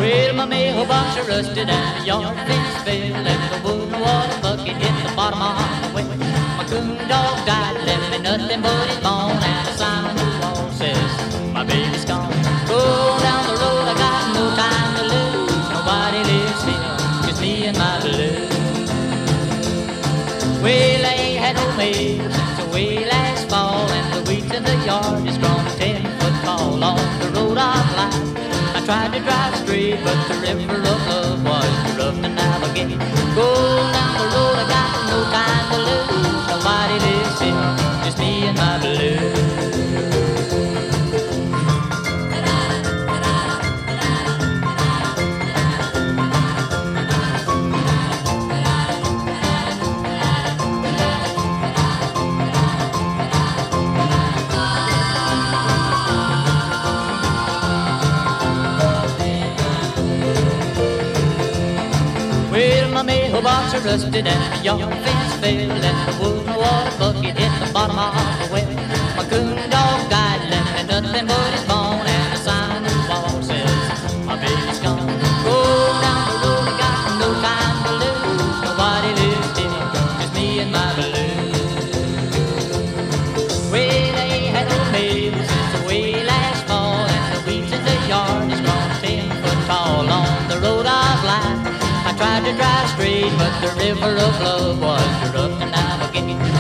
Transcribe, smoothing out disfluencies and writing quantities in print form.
Well, my mailbox rusted and the yard fence fell, and the wood and water bucket hit the bottom of the well. My coon dog died, left me nothing but his bone, and a sign on the wall says, my baby's gone. Roll down the road, I got no time to lose. Nobody lives here, just me and my blues. Well, I ain't had no mail since away last fall, and the weeds in the yard is grown 10-foot tall. On the road of life, I tried to drive straight, but the river of love was too rough to navigate. Go down the road, I got no time to lose. Nobody lives here, just me and my blues. Well, my mailbox rusted and the yard fence fell, and the wood and water bucket hit the bottom of the well. My coon dog died, left me nothing but his bone, and a sign on the wall says, my baby's gone. Go down the road, I got no time to lose. Nobody lives here, just me and my blues. Well, I ain't had no mail since away last fall, and the weeds in the yard is grown 10-foot tall. On the road of life, I tried to drive straight, but the river of love was too rough to navigate.